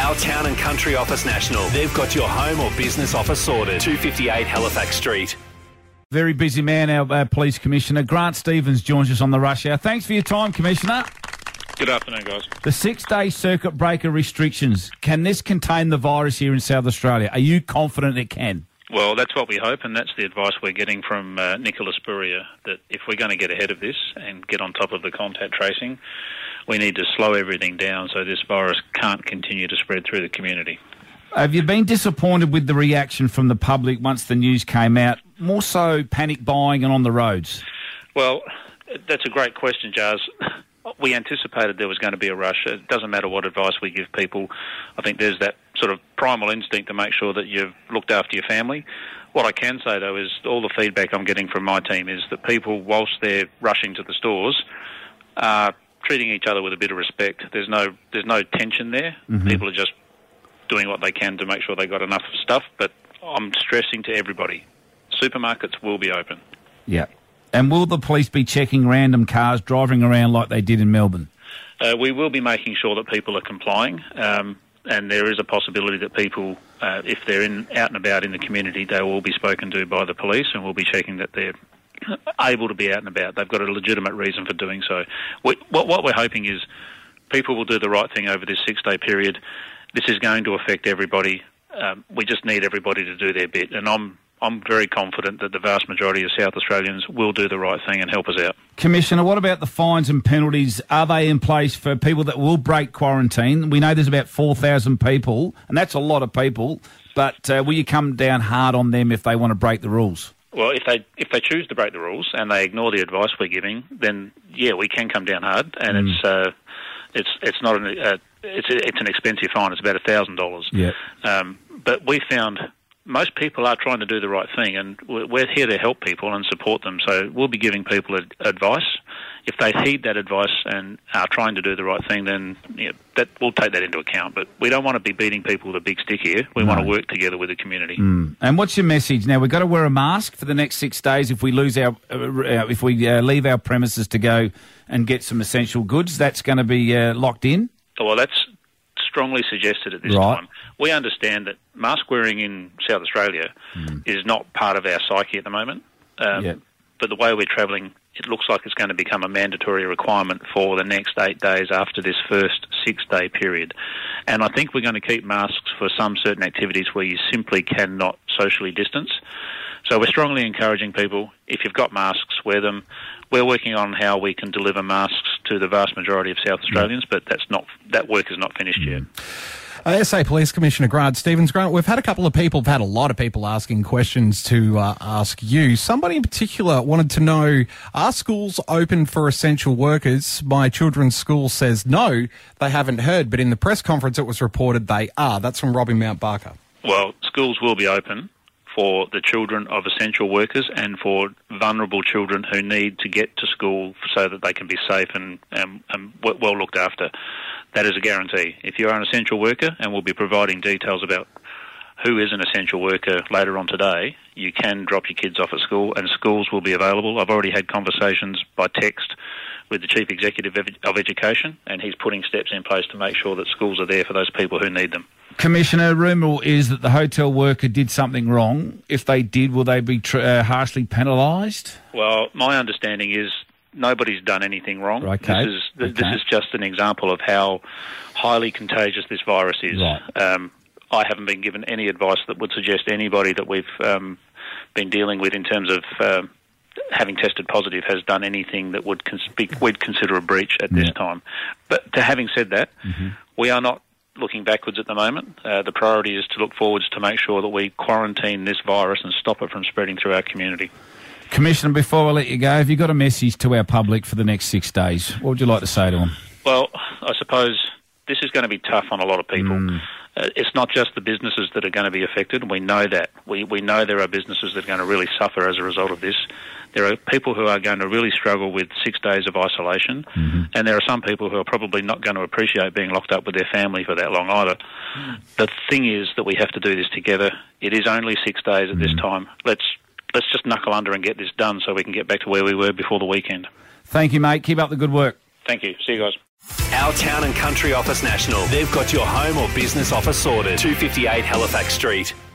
Our Town and Country Office National. They've got your home or business office sorted. 258 Halifax Street. Very busy man, our Police Commissioner. Grant Stevens joins us on the Rush Hour. Thanks for your time, Commissioner. Good afternoon, guys. The 6-day circuit breaker restrictions, can this contain the virus here in South Australia? Are you confident it can? Well, that's what we hope, and that's the advice we're getting from Nicola Spurrier, that if we're going to get ahead of this and get on top of the contact tracing, we need to slow everything down so this virus can't continue to spread through the community. Have you been disappointed with the reaction from the public once the news came out, more so panic buying and on the roads? Well, that's a great question, Jars. We anticipated there was going to be a rush. It doesn't matter what advice we give people. I think there's that sort of primal instinct to make sure that you've looked after your family. What I can say, though, is all the feedback I'm getting from my team is that people, whilst they're rushing to the stores, are treating each other with a bit of respect. There's no tension there. Mm-hmm. People are just doing what they can to make sure they got enough stuff. But I'm stressing to everybody, supermarkets will be open. Yeah. And will the police be checking random cars driving around like they did in Melbourne? We will be making sure that people are complying, and there is a possibility that people, if they're out and about in the community, they will be spoken to by the police, and we'll be checking that they're able to be out and about. They've got a legitimate reason for doing so. What we're hoping is people will do the right thing over this 6-day period. This is going to affect everybody. We just need everybody to do their bit, and I'm very confident that the vast majority of South Australians will do the right thing and help us out. Commissioner, what about the fines and penalties? Are they in place for people that will break quarantine? We know there's about 4,000 people, and that's a lot of people, but will you come down hard on them if they want to break the rules? Well, if they choose to break the rules and they ignore the advice we're giving, then yeah, we can come down hard, and it's not it's an expensive fine. It's about $1,000. Yeah. But we found most people are trying to do the right thing, and we're here to help people and support them. So we'll be giving people advice. If they heed that advice and are trying to do the right thing, then that we'll take that into account. But we don't want to be beating people with a big stick here. We want to work together with the community. And what's your message now? We've got to wear a mask for the next 6 days if we leave our premises to go and get some essential goods. That's going to be locked in. Well, that's strongly suggested at this time. We understand that mask wearing in South Australia is not part of our psyche at the moment. But the way we're travelling, it looks like it's going to become a mandatory requirement for the next 8 days after this first 6-day period. And I think we're going to keep masks for some certain activities where you simply cannot socially distance. So we're strongly encouraging people, if you've got masks, wear them. We're working on how we can deliver masks to the vast majority of South Australians, but that work is not finished yet. SA Police Commissioner Grant Stevens. Grant, we've had a lot of people asking questions to ask you. Somebody in particular wanted to know, are schools open for essential workers? My children's school says no, they haven't heard, but in the press conference it was reported they are. That's from Robbie Mount Barker. Well, schools will be open for the children of essential workers and for vulnerable children who need to get to school so that they can be safe and well looked after. That is a guarantee. If you're an essential worker, and we'll be providing details about who is an essential worker later on today, you can drop your kids off at school and schools will be available. I've already had conversations by text with the Chief Executive of Education, and he's putting steps in place to make sure that schools are there for those people who need them. Commissioner, rumour is that the hotel worker did something wrong. If they did, will they be harshly penalised? Well, my understanding is nobody's done anything wrong. Okay. This is just an example of how highly contagious this virus is. Right. I haven't been given any advice that would suggest anybody that we've been dealing with in terms of having tested positive has done anything that we'd consider a breach at this time. But having said that, we are not looking backwards at the moment. The priority is to look forwards to make sure that we quarantine this virus and stop it from spreading through our community. Commissioner, before I let you go, have you got a message to our public for the next 6 days? What would you like to say to them? Well, I suppose this is going to be tough on a lot of people. It's not just the businesses that are going to be affected. We know that. We know there are businesses that are going to really suffer as a result of this. There are people who are going to really struggle with 6 days of isolation, and there are some people who are probably not going to appreciate being locked up with their family for that long either. The thing is that we have to do this together. It is only 6 days at this time. Let's just knuckle under and get this done so we can get back to where we were before the weekend. Thank you, mate. Keep up the good work. Thank you. See you guys. Our Town and Country Office National. They've got your home or business offer sorted. 258 Halifax Street.